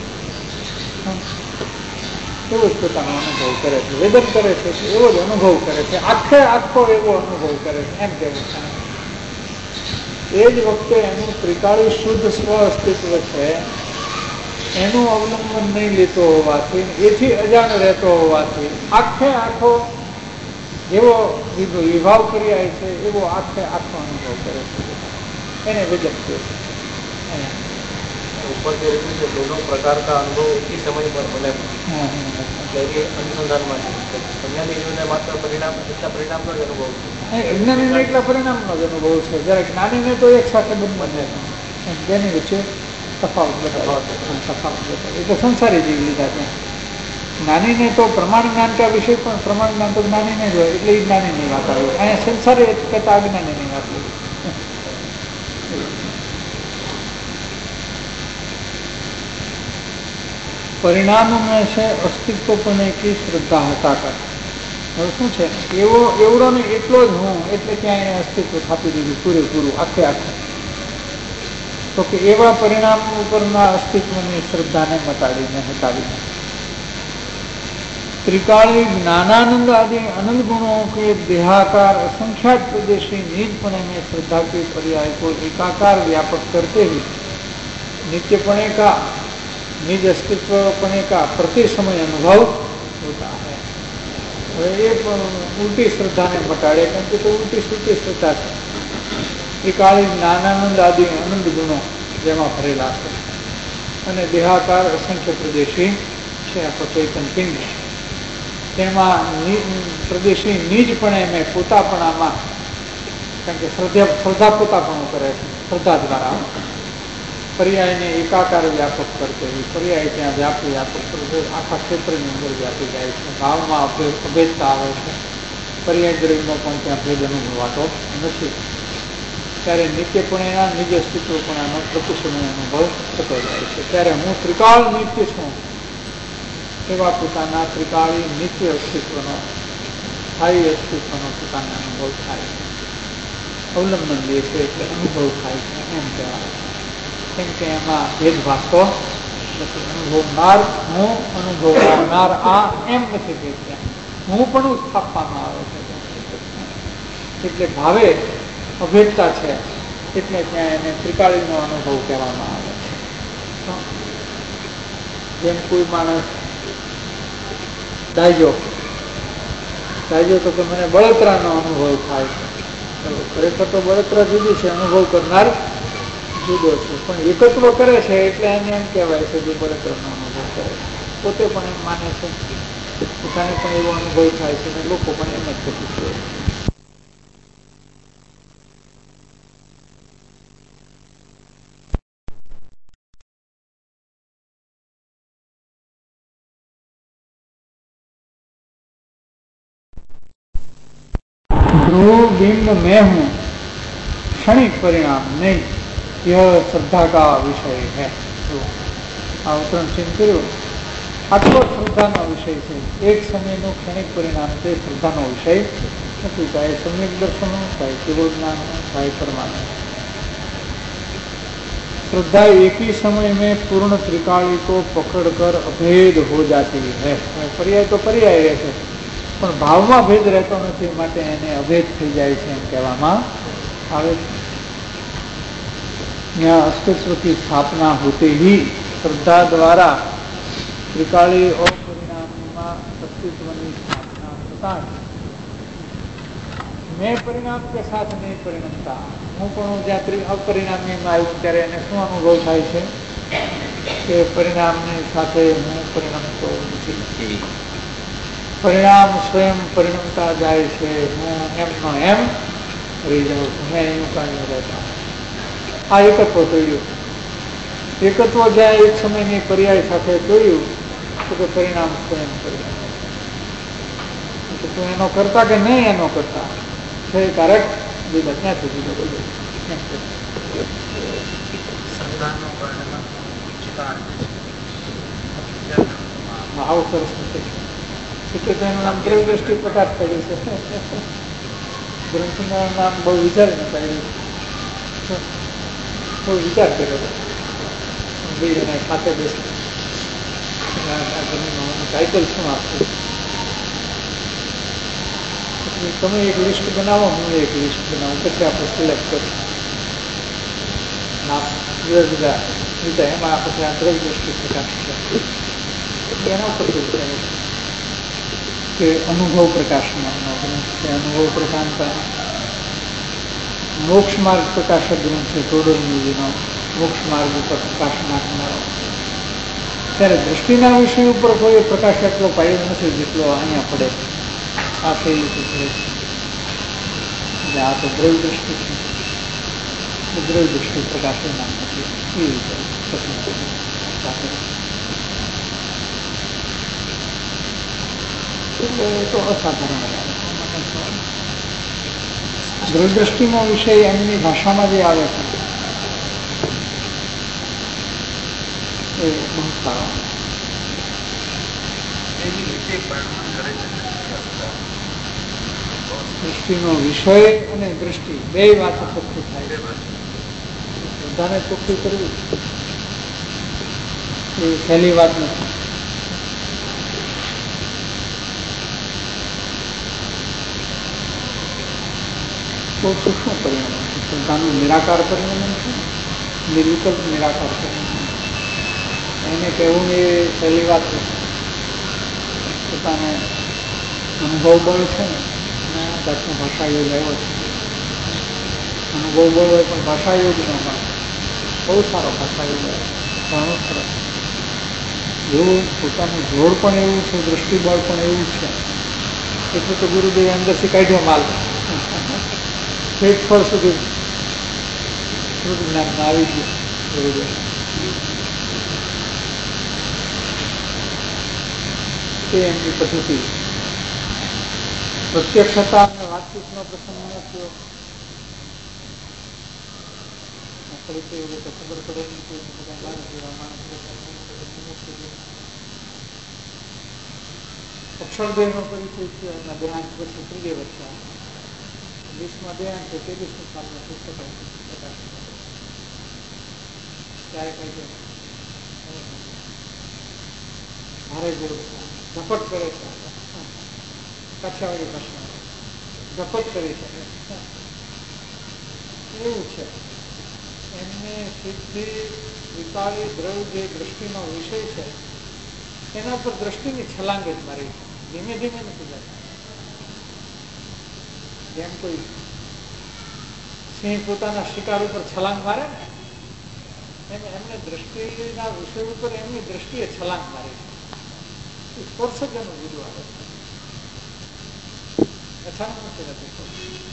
Speaker 2: એવો જ પોતાનો અનુભવ કરે છે, વેદન કરે છે, એવો જ અનુભવ કરે છે, આખે આખો એવો અનુભવ કરે છે એમ કેવું છે। એ જ વખતે એનું ત્રિકાળી શુદ્ધ સ્વ અસ્તિત્વ છે એનું અવલંબન નહીં લેતો હોવાથી, એથી અજાણ રહેતો હોવાથી આખે આખો જેવો વિભાવ કર્યા છે એવો આખે આખો અનુભવ કરે છે, એને વેદન કહે છે।
Speaker 4: ऊपर से से दोनों प्रकार का अनुभव एक ही समय पर बने अनुसंधान में अज्ञानी जीवने मात्र परिणाम એટલા પરિણામનો જ અનુભવ છે,
Speaker 2: અજ્ઞાનીને એટલા પરિણામનો જ અનુભવ છે, જ્યારે જ્ઞાનીને તો એક સાથે બંધ બને છે, તેની વચ્ચે તફાવત બતાવે, તફાવત બતાવે એટલે સંસારી જીવ લીધા છે। જ્ઞાનીને તો પ્રમાણ જ્ઞાન કા વિષય પણ પ્રમાણ જ્ઞાન તો જ્ઞાનીને જ હોય એટલે એ જ્ઞાનીની વાત આવે, અહીંયા સંસારી કરતા અજ્ઞાનીની વાત આવી। પરિણામ में છે અસ્તિત્વપણે કી શ્રદ્ધા હતા કર। હવે શું છે એવો એવડો ને એટલો જ હું, એટલે ત્યાં એને અસ્તિત્વ થાપી દીધું પૂરેપૂરું આખે આખું, તો કે એવા પરિણામ ઉપરના અસ્તિત્વની શ્રદ્ધાને મટાડીને હટાવીને त्रिकाली ज्ञानानंद आदि अनंत गुणों के देहाकार असंख्यात प्रदेशी निजपणे में श्रद्धा के पर्याय को एकाकार व्यापक करते हुए नित्यपणे का निज अस्तित्वपणे का प्रति समय अनुभव होता है। ये उल्टी श्रद्धा ने मटाड़े क्योंकि तो उल्टी सुल्टी श्रद्धा है। त्रिकाली ज्ञानानंद आदि अनंत गुणों जेमा भरेला है અને દેહાકાર અસંખ્ય પ્રદેશી છે આખો ચૈતન પિંડ, તેમાં પ્રદેશી નિજપણે મેં પોતાપણામાં, કારણ કે શ્રદ્ધા શ્રદ્ધા પોતાપણું કરે છે, શ્રદ્ધા દ્વારા પર્યાયને એકાકાર વ્યાપક કરતો હોય, પર્યાય ત્યાં વ્યાપી વ્યાપક કરતો આખા ક્ષેત્રની અંદર વ્યાપી જાય છે. ભાવમાં અભેદતા આવે છે, પર્યાય દ્રવ્યનો પણ ત્યાં ભેદ અનુભવાતો નથી. ત્યારે નિત્યપણેના નિજ અસ્તિત્વપણાનો પ્રતિપૂર્ણ અનુભવ થતો જાય છે. ત્યારે હું ત્રિકાળ નિત્ય છું એવા પોતાના ત્રિકાળી નિત્ય અસ્તિત્વનો, સ્થાયી અસ્તિત્વનો પોતાનો અનુભવ થાય છે. અવલંબન લે છે એટલે અનુભવ થાય છે એમ કહેવાય. કેમ કે એમાં ભેદભાવ નથી. અનુભવનાર હું, અનુભવનાર આ એમ નથી ભેદ. હું પણ સ્થાપવામાં આવે છે એટલે ભાવે અભેદતા છે, એટલે ત્યાં એને ત્રિકાળીનો અનુભવ કહેવામાં આવે છે. જેમ કોઈ માણસ દાયજો દાયજો તો કે મને બળતરાનો અનુભવ થાય છે. ખરેખર તો બળતરા જુદી છે, અનુભવ કરનાર જુદો છે, પણ એકત્વ કરે છે એટલે એને એમ કહેવાય છે જે બળતરાનો અનુભવ કરે છે. પોતે પણ એમ માને છે, પોતાને પણ એવો અનુભવ થાય છે અને લોકો પણ એમ જ થતું છે. बिंब में हूँ क्षणिक परिणाम नहीं, यह श्रद्धा का विषय है. तो આ ઉત્તરણ ચિંત કર્યું, આટલો શ્રદ્ધાનો વિષય છે. એક સમયનું ક્ષણિક પરિણામ તે શ્રદ્ધાનો વિષય નથી. ચાહે સમ્યક દર્શન, ચાહે કેવો જ્ઞાન, ચાહે પરમાનંદ. श्रद्धा एक ही समय में पूर्ण त्रिकाली को पकड़ कर अभेद हो जाती है. पर्याय तो पर्याय रहते, પણ ભાવમાં ભેદ રહેતો નથી, માટે એને અભેદ થઈ જાય છે એમ કહેવામાં આવે છે. यहाँ अस्तित्व की स्थापना होते ही श्रद्धा द्वारा त्रिकाली और परिणाम अस्तित्वની સ્થાપના થતા મેં પરિણામ કે સાથ નહીં પરિણમતા. હું પણ જ્યાં અપરિણામીમાં આવ્યું ત્યારે એને શું અનુભવ થાય છે કે પરિણામની સાથે હું પરિણમતો નથી. પરિણામ સ્વયં પરિણમતા જાય છે, હું એમનો એમ રહી જાઉં છું, મેં એનું કાંઈ રહેતા. આ એકત્વ જોયું. એકત્વ જ્યાં એક સમયની પર્યાય સાથે જોયું તો કે પરિણામ સ્વયં પરિણામ. તું એનો કરતા કે નહીં એનો કરતા છે કારક બીજા ક્યાં સુધી બધું આવું સરસ નથી. એટલે તો એનું નામ દ્રવ્ય દ્રષ્ટિ પ્રકાશ કર્યું છે. ગ્રંથનું નામ બહુ વિચારીને પાડ્યું, બહુ વિચાર કર્યો બે જણા સાથે બેસી ટાઇટલ શું આપવું. તમે એક લિસ્ટ બનાવો, હું એક લિસ્ટ બનાવું, પછી આપણે સિલેક્ટ કરીશું નામ જુદા જુદા રીતે. એમાં પછી આ દ્રવ્ય દ્રષ્ટિ પ્રકાશ એના ઉપર વિચારે કે અનુભવ પ્રકાશમાં ગ્રંથ છે. અનુભવ પ્રકાશતા મોક્ષ માર્ગ પ્રકાશક ગ્રંથ છે ટોડરમુજીનો, મોક્ષ માર્ગ ઉપર પ્રકાશ નાખનારો. ત્યારે દ્રષ્ટિના વિષય ઉપર કોઈ પ્રકાશ એટલો પાડ્યો નથી જેટલો અહીંયા પડે. આ શૈલી પડે છે. આ તો દ્રવ્ય દ્રષ્ટિ છે, દ્રવ્ય દ્રષ્ટિ પ્રકાશ નામ નથી એ રીતે એટલે તો અસાધારણ. દ્રવ્ય દ્રષ્ટિનો વિષય એમની ભાષામાં જે આવે છે એ બહુ સારો. દ્રષ્ટિનો વિષય અને દ્રષ્ટિ બે વાત ચોખ્ખી થાય. બધાને ચોખ્ખી કરવી એ સહેલી વાત નથી. બહુ સૂક્ષ્મ પરિણામ છે. શ્રદ્ધાનું નિરાકાર પરિણામ છે, નિર્વિકલ્પ નિરાકાર પરિણામ. એને કહેવું એ સહેલી વાત નથી. પોતાને અનુભવ બળ છે ને, અને જાતનો ભાષા યોગ આવ્યો છે. અનુભવ બળ હોય પણ ભાષા યોગ ન મળે. બહુ સારો ભાષા યોગ આવ્યો, ઘણો સરસ. જેવું પોતાનું જોડ પણ એવું છે, દ્રષ્ટિબળ પણ એવું છે, એટલું તો ગુરુદેવે અંદરથી કાઢ્યો માલ પેટ ફળ સુધી થોડું જ્ઞાનમાં આવી ગયું ગુરુદેવ. એ એમની પદ્ધતિ. પ્રત્યક્ષતા અને વાતચીતનો પ્રસંગ ન થયો. ફરીથી એવું તો ખબર પડે નહીં કે બધા બહાર જેવા માણસ અક્ષરદેહનો પરિચય થયો. એના દેહાંત પછી ત્રીજે વર્ષે વીસમાં દેહાંત છે, ત્રેવીસમી સાલમાં પુસ્તક ત્યારે કઈ છે ભારે જરૂર ઝપટ કરે છે, કચ્છાવાળી ભાષા ઝપટ કરી શકે એવું છે. એમને સિદ્ધિ વિકાળી દ્રવ્ય જે દ્રષ્ટિનો વિષય છે એના પર દ્રષ્ટિની છલાંગ જ મારી છે, ધીમે ધીમે નથી જતા. જેમ કોઈ સિંહ પોતાના શિકાર ઉપર છલાંગ મારે ને એમ એમને દ્રષ્ટિના વિષય ઉપર એમની દ્રષ્ટિએ છલાંગ મારી છે. સ્પર્શ જ એનું જુદું આવે છે, અચાનક નથી રહેતું.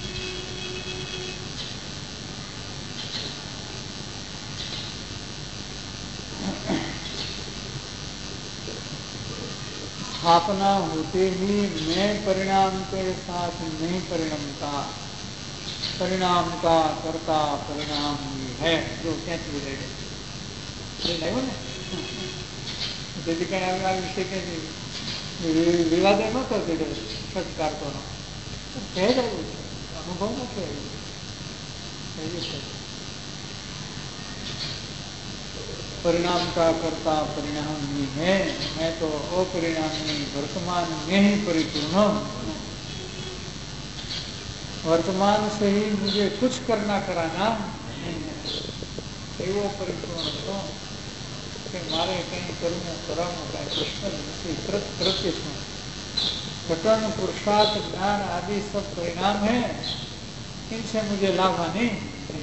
Speaker 2: स्थापना होते ही मैं परिणाम के साथ नहीं परिणमता, परिणाम का करता परिणाम है. जो क्याંથી લઈ આવ્યો ને તેથી કઈ આ વિશે કે વિવાદ ન કરતો સત્કારકોનો સહેજ આવ્યું છે, અનુભવ નથી આવ્યું છે. परिणाम का करता परिणाम ही है, मैं तो अपरिणामी वर्तमान में ही परिपूर्ण. वर्तमान से ही मुझे कुछ करना कराना एवो परिपूर्ण तो कि मारे कहीं करना कराना कहीं प्रश्न नहीं. कृत कृत्य छूँ घटन पुरुषार्थ ज्ञान आदि सब परिणाम है, इनसे मुझे लाभ नहीं.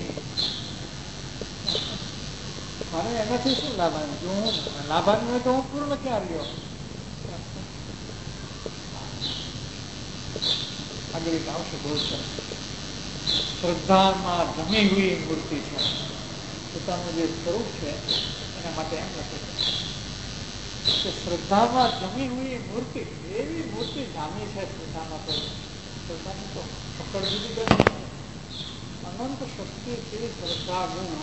Speaker 2: મારે એનાથી શું લાભાન? જો હું લાભાન હોય તો હું પૂર્ણ ક્યાં રહ્યો? આગળ એક આવશે બહુ સરસ. શ્રદ્ધામાં જમી હુઈ મૂર્તિ છે. પોતાનું જે સ્વરૂપ છે એના માટે એમ લખે છે કે શ્રદ્ધામાં જમી હુઈ મૂર્તિ, એવી મૂર્તિ જામી છે શ્રદ્ધામાં. તો શ્રદ્ધાની તો પકડ દીધી ગઈ. અનંત શક્તિથી શ્રદ્ધા ગુણ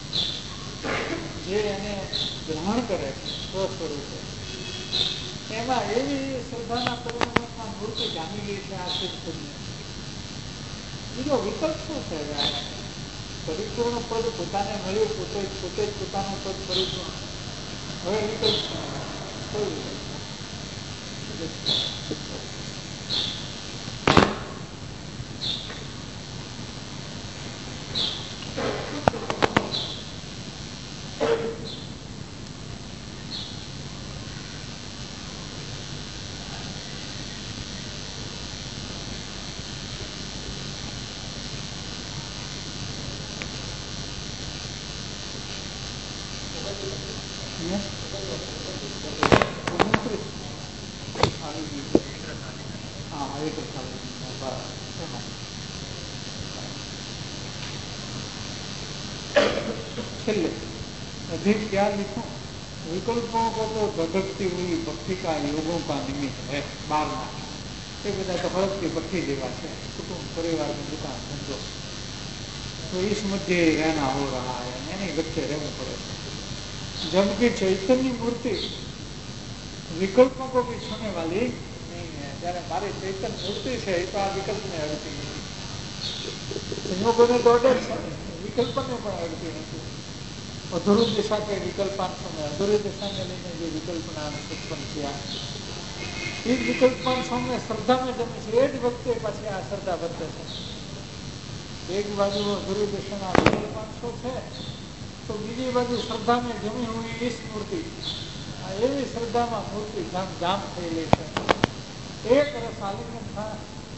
Speaker 2: જે એને ગ્રહણ કરે સ્વસ્વરૂપે, એમાં એવી શ્રદ્ધાના પરિણામમાં મૂર્તિ જામી ગઈ છે આ સિદ્ધની. બીજો વિકલ્પ શું છે? પરિપૂર્ણ પદ પોતાને મળ્યું, પોતે પોતે જ પોતાનું પદ પરિપૂર્ણ. હવે વિકલ્પ કોઈ વિકલ્પ अधिक क्या लिखूं? विकल्पों को तो धधकती हुई भक्ति का योगों का निमित्त है. बारना ये બધા તો હળકતી ભક્તિ જેવા છે. કુટુંબ પરિવાર में दुकान धंधो तो इस मध्य रहना हो रहा है, एनी वच्चे रहવું પડે. जबकि चैतन्य मूर्ति विकल्पों को भी छूने वाली नहीं है. जયારે મારી ચૈતન્ય મૂર્તિ છે એ તો આ વિકલ્પને અડતી નથી. સંયોગોને તો અડે છે, વિકલ્પને પણ અડતી નથી. અધૂરી દિશા કે વિકલ્પાન સમય, અધૂરી દિશાને લઈને જે વિકલ્પના ઉત્પન્ન થયા એ જ વિકલ્પાન સામે શ્રદ્ધામાં જમે છે. એ જ વખતે પાછી આ શ્રદ્ધા વધે છે. એક બાજુ અધૂરી દિશાના વિકલ્પાંશો છે તો બીજી બાજુ શ્રદ્ધામાં જમી હોય એ સ્મૃતિ, એવી શ્રદ્ધામાં મૂર્તિ જામ જામ થયેલી છે. એક રસ આલિંગન થાય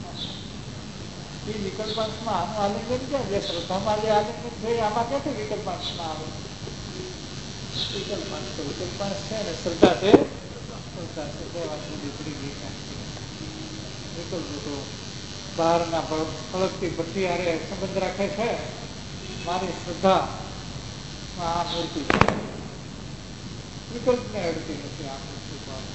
Speaker 2: એ વિકલ્પાંશમાં આનું આલિંગન ક્યાં? જે શ્રદ્ધામાં જે આલિંગન છે આમાં ક્યાંથી વિકલ્પાંશમાં આવે? વિકલ્પ પાંચ તો વિકલ્પ પાંચ છે ને શ્રદ્ધા છે શ્રદ્ધા છે બે વાત બધી પડી ગઈ છે. વિકલ્પ તો બહારના ફળકથી ભઠ્ઠી હારે સંબંધ રાખે છે. મારી શ્રદ્ધા આ મૂર્તિ છે, વિકલ્પને અડતી નથી આ મૂર્તિ.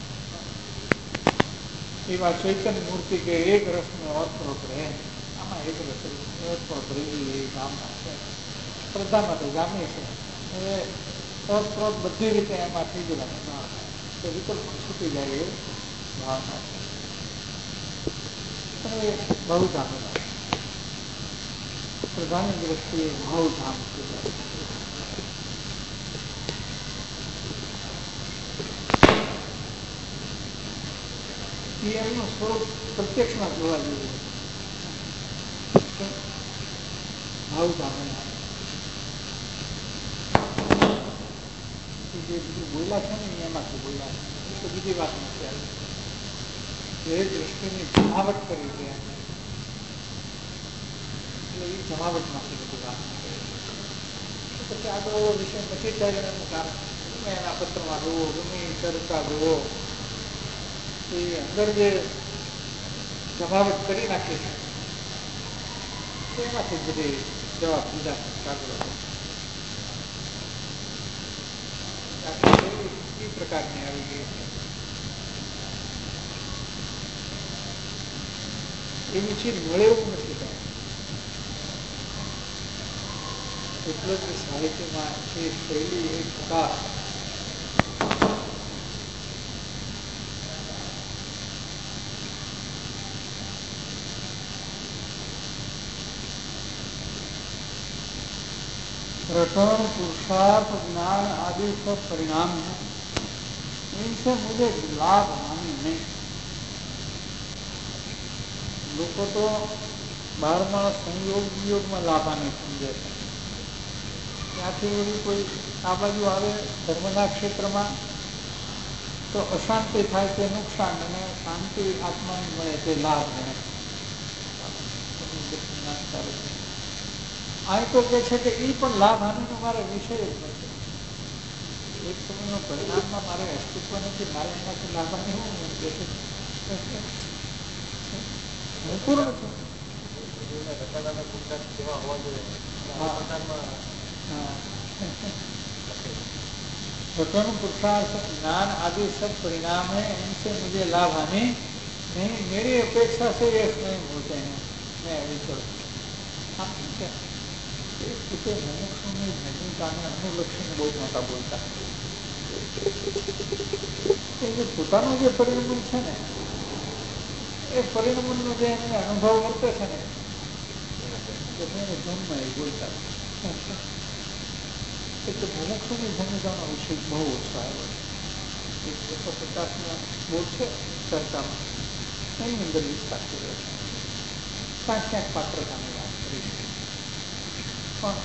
Speaker 2: એવા ચૈતન્ય મૂર્તિ કે એક રસનો અર્થરોપ રહે, આમાં એક રસ અર્થરોપ રહેલી એ ભાવના છે. શ્રદ્ધામાં તો જામી છે, હવે અર્થરોપ બધી રીતે એમાં થઈ ગયેલા તો વિકલ્પ છૂટી જાય એ ભાવના છે. પણ એ બહુ જામેલા શ્રદ્ધાની દ્રષ્ટિએ બહુ ધામ થઈ જાય. એમનું સ્વરૂપ પ્રત્યક્ષમાં જોવા જેવું ભાવ જામેલા જે બીજું બોલ્યા છે ને એમાંથી બોલ્યા છે, એ તો બીજી વાત નથી આવી. જે દ્રષ્ટિની જમાવટ કરી છે એટલે એ જમાવટમાંથી બધી વાત પછી આગળ વિષય નથી થાય એનું કારણ ગમે એના પત્રમાં જુઓ, ગમે ચર્ચા જુઓ, એ અંદર જે જમાવટ કરી નાખી છે એમાંથી બધી જવાબ દીધા કાગળો એ પ્રકારની આવી ગઈ છે. એવી ચીજ મળે એવું નથી થાય. એટલે જ સાહિત્યમાં એ શૈલી એ પ્રકાર प्रकरण पुरुषार्थ ज्ञान आदि सब परिणाम है, इनसे मुझे लाभ हानि नहीं. લોકો તો બહારમાં સંયોગ વિયોગમાં લાભાને સમજે છે. ત્યાંથી એવી કોઈ આ બાજુ આવે ધર્મના ક્ષેત્રમાં તો અશાંતિ થાય તે નુકસાન અને શાંતિ આત્માને મળે તે લાભ મળે. આ તો કે છે કે એ પણ લાભ હાનિનો મારે વિષય જ નથી. એક સમયનો પરિણામમાં મારે અસ્તિત્વ નથી, મારે એનાથી લાભ હાનિ હું પૂર્ણ છું. स्वतंत्र पुरुषार्थ ज्ञान आदि सब परिणाम है, इनसे मुझे लाभ हानि नहीं. मेरी अपेक्षा से ये स्वयं होते हैं. मैं अभी हाँ ठीक है. इसे मनुष्यों में भूमिका में अनुलक्षण बहुत मोटा बोलता है. પોતાનું જે પરિણામ છે ને એ પરિણામનો જે એમને અનુભવ વર્તે છે ને એને ધૂનમાં એ બોલતા એટલે મુમુક્ષુની ભૂમિકાનો વિષય બહુ ઓછો આવ્યો છે. એકસો પચાસમાં બોલ છે ચર્ચામાં એની અંદર વિસ્તાર કર્યો છે. ક્યાંક ક્યાંક પાત્રતાની વાત કરી છે પણ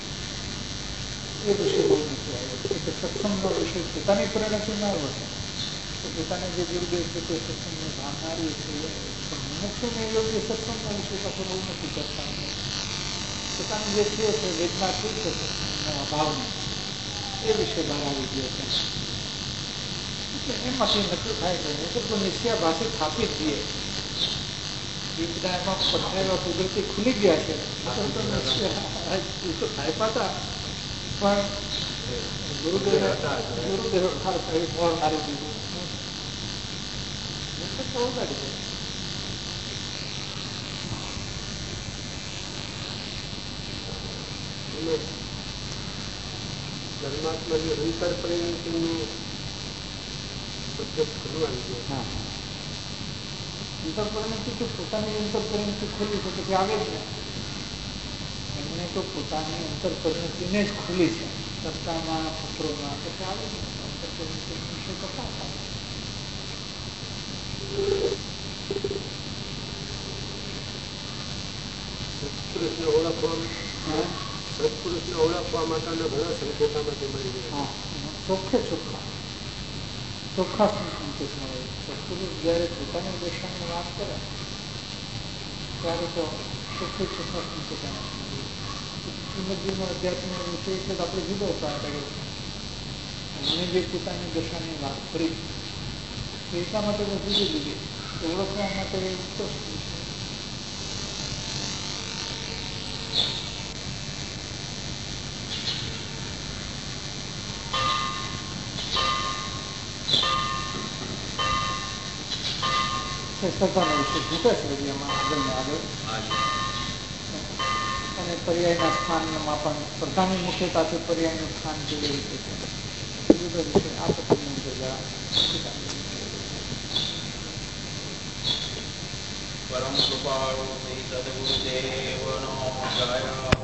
Speaker 2: એ વિષય બહુ નથી આવ્યો. એટલે સત્સંગનો વિષય પોતાની પરિણતિમાં આવ્યો છે તો પોતાને જે ગુરુદેવ છે તે સત્સંગને જાણનારી છે. મુમુક્ષુને યોગ્ય સત્સંગનો વિષય પાસે બહુ નથી ચર્ચા. પોતાનું જે થયો છે વેદના થઈ છે ભાવને એ વિશે બહાર આવી ગયો છે. એટલે એમાંથી નક્કી થાય છે નહીં તો નિશ્ચય ભાષે થાપી જ દઈએ એ બધા એમાં પથરાયેલા કુદરતી ખુલી ગયા છે એ તો થાય પાતા પણ ગુરુદેવ ગુરુદેવ મોર મારી દીધું ઉગાડી દે.
Speaker 3: પરમાત્માની અંતર પરિણતિનું પ્રત્યક્ષ ખુલવાનું છે.
Speaker 2: હા અંતર પરિણતિ તો પોતાની અંતર પરિણતિ ખુલી છે પછી આવે જ ને. એમને તો પોતાની અંતર પરિણતિને જ ખુલી છે ચર્ચામાં પત્રોમાં પછી આવે જ ને અંતર પરિણતિ વિશે કથા થાય.
Speaker 3: સત્પુરુષને ઓળખવા સત્પુરુષને ઓળખવા માટેના ઘણા સંકેતામાંથી મળી ગયા.
Speaker 2: ચોખ્ખે ચોખ્ખા ચોખ્ખા સંકેત મળે. સત્પુરુષ જયારે પોતાની દશાની વાત કરે ત્યારે તો ચોખ્ખે ચોખ્ખા સંકેત શ્રીમદજીનો અધ્યાત્મનો વિષય છે તો આપણે જુદો ઉપાય કરીએ એમણે જે પોતાની દશાની વાત કરી એટલા માટે જુદી જુદી ઓળખવા માટે ઉત્કૃષ્ટ શ્રદ્ધાનો વિષય મૂકે છે એમાં આગળ ને આગળ અને પર્યાયના સ્થાનમાં પણ શ્રદ્ધાની મુખ્યતાથી પર્યાયનું સ્થાન કેવી રીતે છે જુદો વિષય આ પ્રકારનો જરા
Speaker 4: પરમ કૃપાળુ શ્રી સદગુરુદેવનો જય.